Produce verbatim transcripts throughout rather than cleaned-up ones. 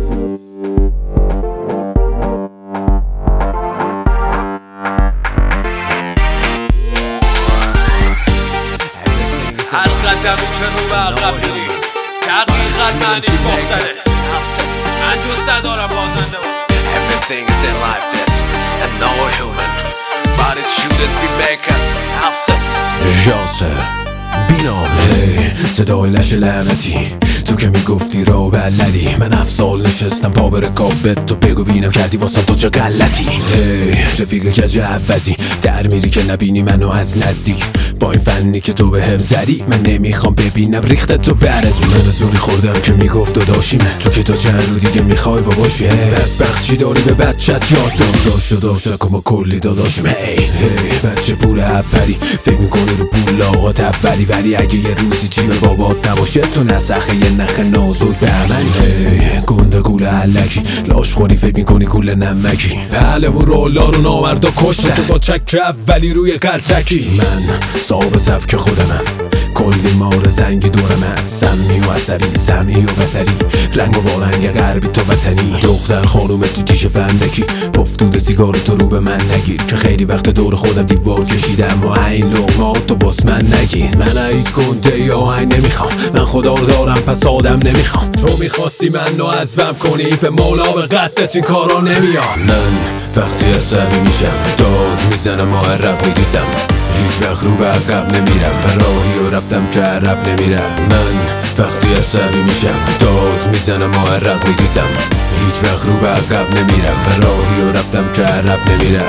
حلقت کنو و عقب میری دقیقا معنیش مختلف. من دوست ندارم بازنده باشم. Everything is in life that's and no human but it shouldn't be make us upset. ژاسر بینامه صدای لش لعنتی تو که میگفتی رو بلدی. من هفت سال نشستم پا به رکابت تو بگو بینم کردی واسم تو چه غلطی. هی رفیق کج عوضی در میری که نبینی منو از نزدیک با این فنی که تو به هم زدی. من نمیخوام ببینم ریخت تو برزی. من از اونی خوردم که میگفت داداشیمه تو که تا چند رو دیگه میخوای باباشی. بدبخت چی داری به بچت یاد داد داشت و داشت که ما کلی داداشیم. هی هی بچه پول اپری فکر میکنی رو پول آقات اولی ولی اگه یه روزی جیب بابات نباشه تو نسخه یه نخ نازک بهمنی. هی گنده گوله علکی لاش خوری فکر میکنی گوله نمکی. بله و رولا رو نامردا کشته تو با چک اولی روی قلتکی. من صاحب سبک خودمم کلی مار زنگی دورم هست سمی و عصبی سمی و بسری رنگ و وارنگ غربی تو وطنی. دختر خانوم تو تیش فندکی پفتود سیگار تو رو به من نگیر که خیلی وقت دور خودم دیوار کشیدم و این لغمات تو واس من نگیر. من عیز کنده یا این نمیخوام من خدا رو دارم پس آدم نمیخوام. تو میخواستی من رو عزبم کنی به مولا به قدت این کارا نمیام. من وقتی عصبی میشم داد میزنم و عرب میریزم هیچ وقت رو به عقب نمیرم به راهی و رفتم که عرب نمیرم. من وقتی عصبی میشم داد میزنم و عرب میریزم هیچ وقت رو به عقب نمیرم به راهی و رفتم که عرب نمیرم.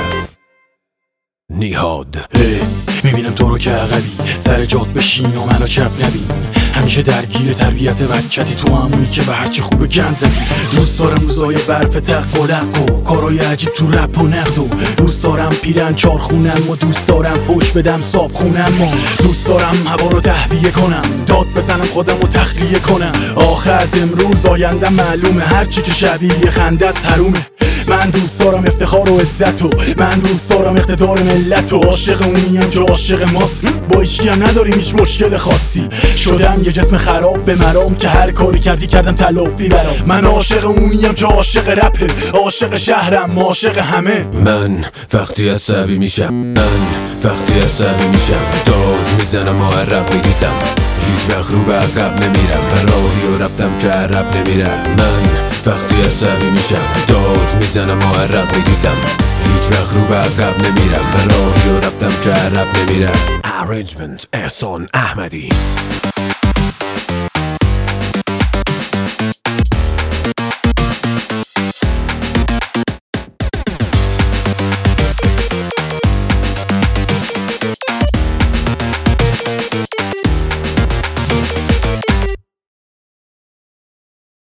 نیهاد میبینم تو رو که عقبی سر جات بشین و منو چپ نبین. همیشه درگیر تربیت بچتی تو همونی که به هرچی خوبه گن زدی. دوست دارم روزای برف تق و لق و کارای عجیب تو رپ و نقد و دوست دارم پیرن چار خونم و دوست دارم فوش بدم صاب خونم و دوست دارم هوا رو تهویه کنم داد بزنم خودم رو تخلیه کنم. آخه از امروز آینده معلومه هرچی که شبیه خنده است حرومه. من دوست دارم افتخار و عزت و من دوست دارم اقتدار ملت و عاشق اونیم که عاشق ماست. با هیچکی هم نداریم هیچ مشکل خاصی. شدم یه جسم خراب به مرام که هر کاری کردی کردم تلافی برام. من عاشق اونیم که عاشق رپه عاشق شهرم عاشق همه. من وقتی عصبی میشم من وقتی عصبی میشم داد میزنم و عرب میریزم هیچ وقت رو به عقب نمیرم به راهی و رفتم که عرب نمیرم. من وقتی عصبی میشم داد میزنم و عرب میریزم هیچ وقت رو به عقب نمیرم به راهی و رفتم که عرب نمیرم. Arrangement احسان احمدی.